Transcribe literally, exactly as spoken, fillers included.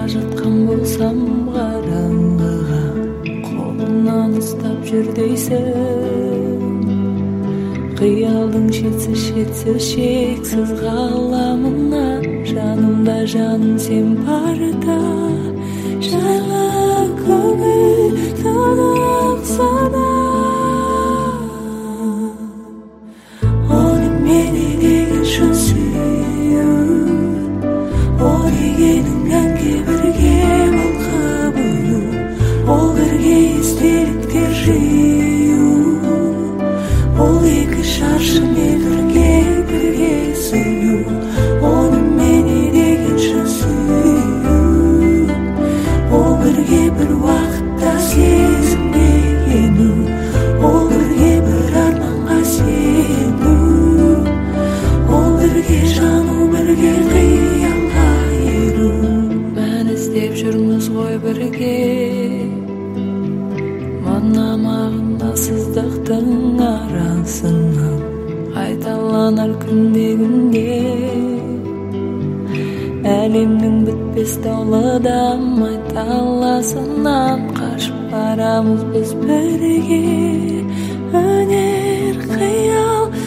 жаткан болсам караңгыга колумнан устап жүр дейсиң. Кыялдың шетсиз шетсиз шексиз галамына жанымда жаным сен барда жайла көңүл тынык сана. Оны мени деген шын сүйүү, ол дегенің әнге бірге балқып ұю, ол бірге естеліктер жию, ол екі шаршы метрге бірге сыю. Оны мени деген шын сүйүү, ол бірге бір уақытта сезімге ену, ол бірге бір арманға сену, ол бірге жану, бірге қиялға еру. Мән іздеп жүрміз ғой бірге, мана мағына сыздықтың арасынан қайталанар күнде күнге. Әлемнің бітпес даулыдан майталасынан қашып барамыз біз бірге. Өнер қиял